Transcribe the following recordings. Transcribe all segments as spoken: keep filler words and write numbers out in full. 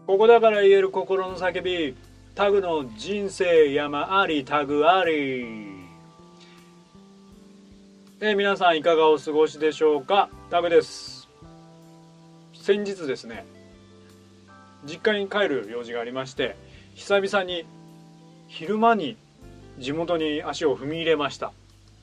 ここだから言える心の叫び、タグの人生山ありタグあり。え皆さんいかがお過ごしでしょうか。タグです。先日ですね、実家に帰る用事がありまして、久々に昼間に地元に足を踏み入れました。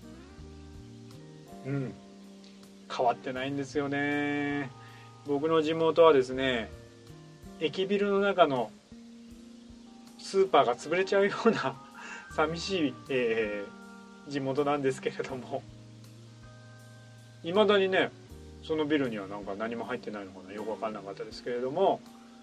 うん変わってないんですよね。僕の地元はですね、駅ビルの中のスーパーが潰れちゃうような寂しい、えー、地元なんですけれども、いまだにねそのビルにはなんか何も入ってないのかな、よく分かんなかったですけれども、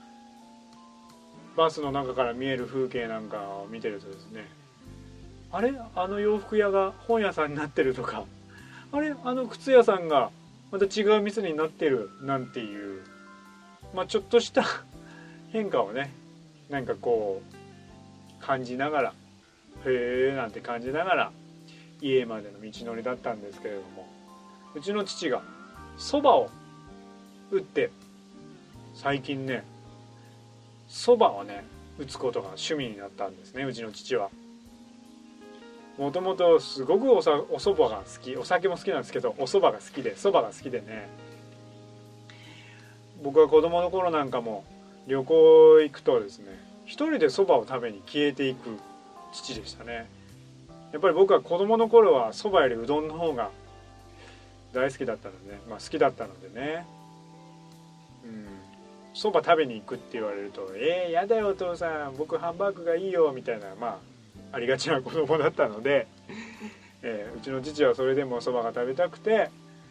バスの中から見える風景なんかを見てるとですね、あれあの洋服屋が本屋さんになってるとか、あれあの靴屋さんがまた違う店になってるなんていう、まあちょっとした変化をねなんかこう感じながら、へえなんて感じながら家までの道のりだったんですけれども、うちの父が蕎麦を打って、最近ね蕎麦をね打つことが趣味になったんですね。うちの父はもともとすごくおさお蕎麦が好き、お酒も好きなんですけどお蕎麦が好きで、蕎麦が好きでね、僕は子供の頃なんかも旅行行くとですね、一人で蕎麦を食べに消えていく父でしたね。やっぱり僕は子供の頃は蕎麦よりうどんの方が大好きだったので、ね、まあ好きだったのでね、うん蕎麦食べに行くって言われると「えー、やだよお父さん僕ハンバーグがいいよ」みたいな、まあありがちな子供だったので、えー、うちの父はそれでも蕎麦が食べたくて、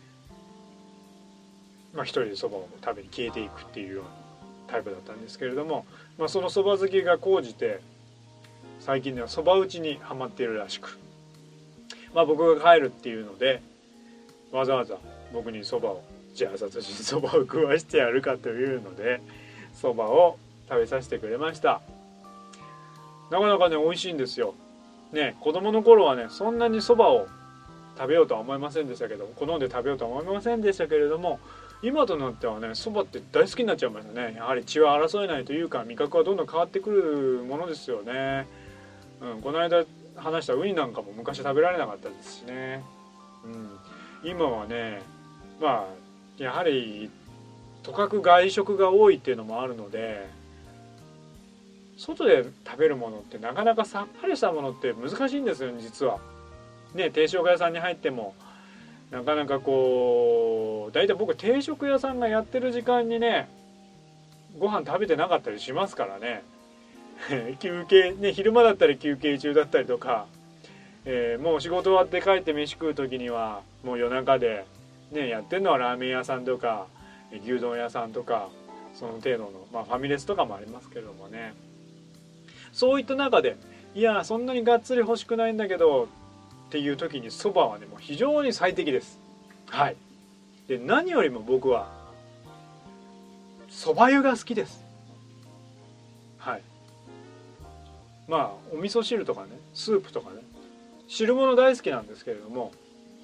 まあ、一人で蕎麦を食べに消えていくっていうようなタイプだったんですけれども、まあ、その蕎麦好きが高じて最近では蕎麦打ちにはまっているらしく、まあ、僕が帰るっていうのでわざわざ僕に蕎麦を、じゃあ殺人蕎麦を食わしてやるかというので蕎麦を食べさせてくれました。なかなかね美味しいんですよね。子供の頃はねそんなに蕎麦を食べようとは思いませんでしたけど、好んで食べようとは思いませんでしたけれども、今となってはね蕎麦って大好きになっちゃいましたね。やはり血は争えないというか、味覚はどんどん変わってくるものですよね。うん、この間話したウニなんかも昔食べられなかったですしね、うん、今はねまあやはりとかく外食が多いっていうのもあるので、外で食べるものってなかなかさっぱりしたものって難しいんですよね実はね。定食屋さんに入ってもなかなかこう、だいたい僕定食屋さんがやってる時間にねご飯食べてなかったりしますからね休憩ね、昼間だったり休憩中だったりとか、えー、もう仕事終わって帰って飯食う時にはもう夜中でねやってるのはラーメン屋さんとか牛丼屋さんとかその程度の、まあ、ファミレスとかもありますけれどもね、そういった中でいやそんなにがっつり欲しくないんだけどっていう時に蕎麦はねもう非常に最適です。はい。で何よりも僕は蕎麦湯が好きです。はい。まあお味噌汁とかねスープとかね汁物大好きなんですけれども、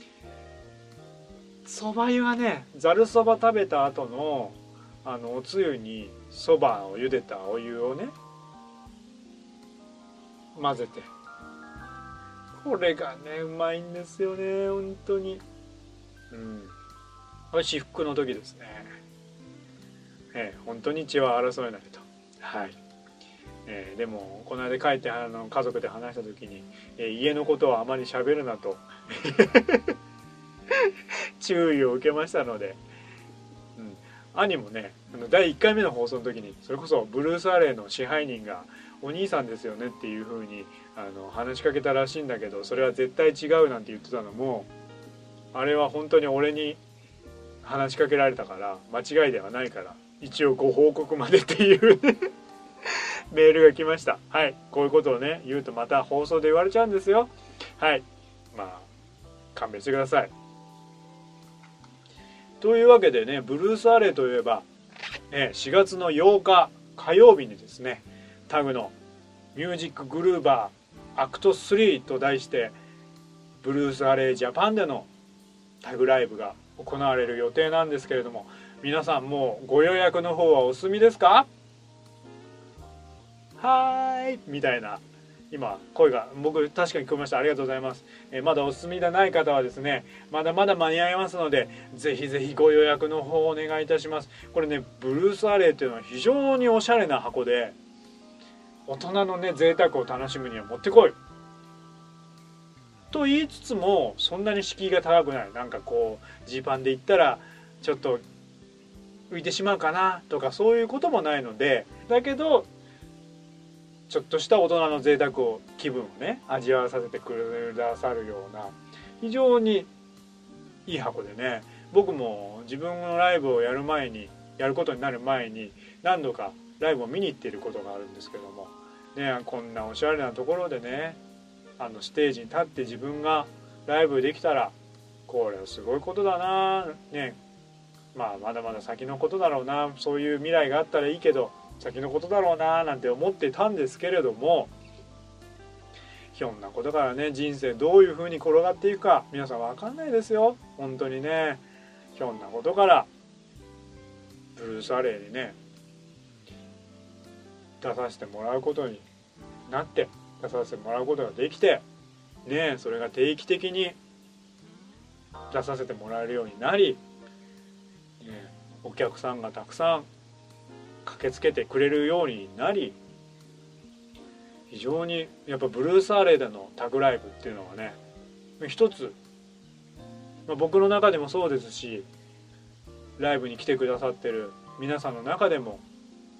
蕎麦湯がねざるそば食べた後のあのおつゆに蕎麦を茹でたお湯をね混ぜて、これがねうまいんですよね本当に。うんこれ至福の時ですね。ええ本当に血は争えないと。はい。えー、でもこの間帰ってあの家族で話した時に、えー、家のことはあまり喋るなと注意を受けましたので、うん、兄もねあのだいいっかいめの放送の時にそれこそブルース・アレイの支配人がお兄さんですよねっていう風にあの話しかけたらしいんだけど、それは絶対違うなんて言ってたのもあれは本当に俺に話しかけられたから間違いではないから一応ご報告までっていうねメールが来ました。はい、こういうことをね言うとまた放送で言われちゃうんですよ。はい、まあ勘弁してください。というわけでね、ブルース・アレイといえば、ね、しがつのようか火曜日にですねタグのミュージックグルーバーアクトスリーと題してブルース・アレイジャパンでのタグライブが行われる予定なんですけれども、皆さんもうご予約の方はお済みですか？ はーいみたいな今声が僕確かに聞こえました。ありがとうございます。えー、まだお済みでない方はですね、まだまだ間に合いますので、ぜひぜひご予約の方をお願いいたします。これね、ブルースアレイっていうのは非常におしゃれな箱で、大人のね贅沢を楽しむにはもってこいと言いつつも、そんなに敷居が高くない。なんかこうジーパンで行ったらちょっと浮いてしまうかなとか、そういうこともないので、だけどちょっとした大人の贅沢を気分をね味わわさせてくださるような非常にいい箱でね、僕も自分のライブをやる前にやることになる前に何度かライブを見に行っていることがあるんですけどもね、こんなおしゃれなところでね、あのステージに立って自分がライブできたらこれはすごいことだなね。まあまだまだ先のことだろうな、そういう未来があったらいいけど先のことだろうななんて思ってたんですけれども、ひょんなことからね人生どういう風に転がっていくか皆さん分かんないですよ本当にね。ひょんなことからブルースアレイにね出させてもらうことになって出させてもらうことができてね、それが定期的に出させてもらえるようになり、ね、お客さんがたくさん駆けつけてくれるようになり、非常にやっぱブルースアレイでのタグライブっていうのはね一つ、まあ、僕の中でもそうですし、ライブに来てくださってる皆さんの中でも、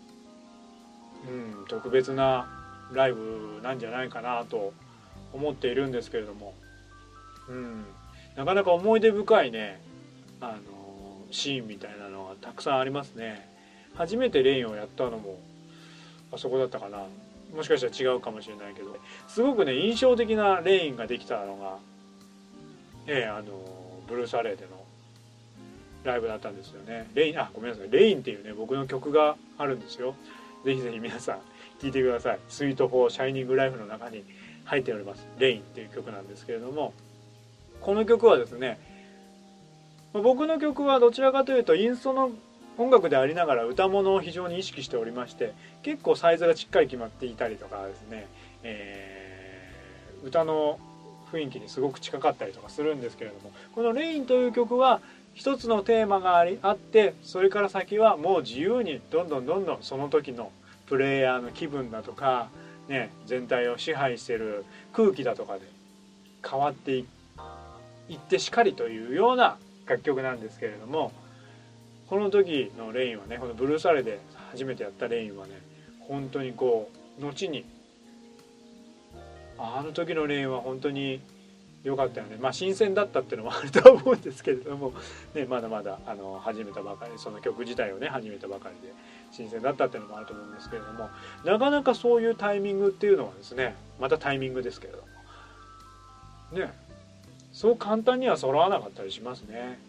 うん、特別なライブなんじゃないかなと思っているんですけれども、うん、なかなか思い出深いねあのシーンみたいなのがたくさんありますね。初めてレインをやったのもあそこだったかな、もしかしたら違うかもしれないけど、すごくね印象的なレインができたのが、ええ、あのブルースアレイでのライブだったんですよね。レインあごめんなさいレインっていうね僕の曲があるんですよ。ぜひぜひ皆さん聴いてください。スイートフォーシャイニングライフの中に入っておりますレインっていう曲なんですけれども、この曲はですね、僕の曲はどちらかというとインストの音楽でありながら歌物を非常に意識しておりまして、結構サイズがしっかり決まっていたりとかですね、えー、歌の雰囲気にすごく近かったりとかするんですけれども、この「レイン」という曲は一つのテーマがありあって、それから先はもう自由にどんどんどんどんその時のプレイヤーの気分だとか、ね、全体を支配している空気だとかで変わっていってしかりというような楽曲なんですけれども、この時のレインはね、このブルースアレイで初めてやったレインはね、本当にこう後にあの時のレインは本当に良かったよね、まあ新鮮だったっていうのもあるとは思うんですけれども、ね、まだまだあの始めたばかり、その曲自体をね始めたばかりで新鮮だったっていうのもあると思うんですけれども、なかなかそういうタイミングっていうのはですね、またタイミングですけれどもね、そう簡単には揃わなかったりしますね。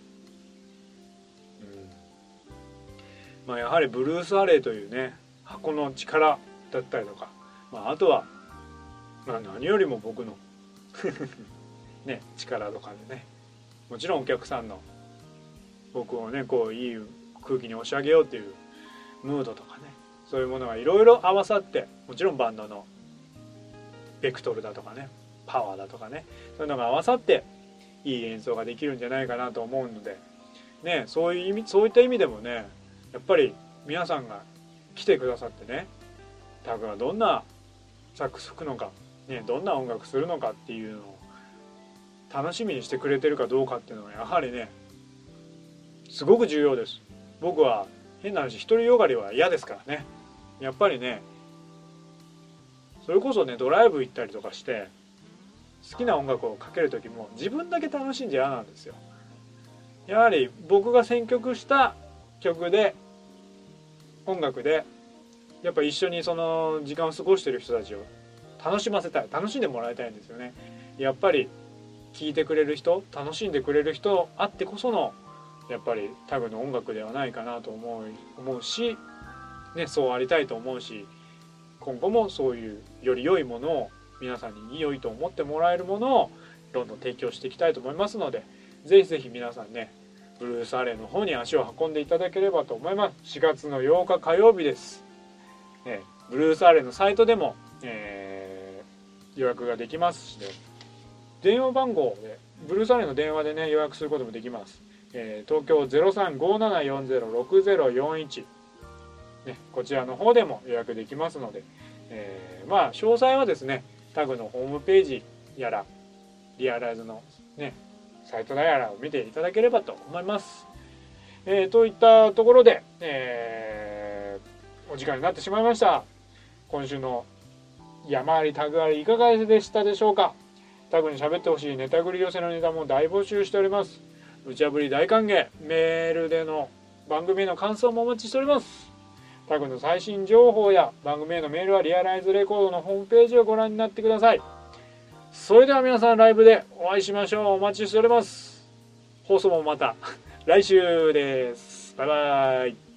まあ、やはりブルースアレイというね箱の力だったりとか、まあ、あとは、まあ、何よりも僕のね力とかでね、もちろんお客さんの僕をねこういい空気に押し上げようっていうムードとかね、そういうものがいろいろ合わさって、もちろんバンドのベクトルだとかねパワーだとかね、そういうのが合わさっていい演奏ができるんじゃないかなと思うのでね、そういう意味、そういった意味でもね、やっぱり皆さんが来てくださってね、タグがどんなサックス吹くのか、ね、どんな音楽するのかっていうのを楽しみにしてくれてるかどうかっていうのはやはりねすごく重要です。僕は変な話、独りよがりは嫌ですからね。やっぱりね、それこそねドライブ行ったりとかして好きな音楽をかける時も自分だけ楽しんじゃ嫌なんですよ。やはり僕が選曲した曲で音楽でやっぱ一緒にその時間を過ごしてる人たちを楽しませたい、楽しんでもらいたいんですよね。やっぱり聴いてくれる人、楽しんでくれる人あってこそのやっぱりタグの音楽ではないかなと思う思うし、ね、そうありたいと思うし、今後もそういうより良いものを皆さんに良いと思ってもらえるものをどんどん提供していきたいと思いますので、ぜひぜひ皆さんねブルースアレイの方に足を運んでいただければと思います。しがつのようか火曜日です、ね、 ブルースアレのサイトでも、えー、予約ができますしね、電話番号でブルースアレの電話でね予約することもできます。えー、東京 ゼロさんごーななよんゼロろくゼロよんいち、ね、こちらの方でも予約できますので、えー、まあ詳細はですねタグのホームページやらリアライズのねサイトやらを見ていただければと思います。えー、といったところで、えー、お時間になってしまいました。今週の山ありタグありいかがでしたでしょうか。タグに喋ってほしいネタ繰り寄せのネタも大募集しております。無茶ぶり大歓迎。メールでの番組への感想もお待ちしております。タグの最新情報や番組へのメールはリアライズレコードのホームページをご覧になってください。それでは皆さんライブでお会いしましょう。お待ちしております。放送もまた来週です。バイバイ。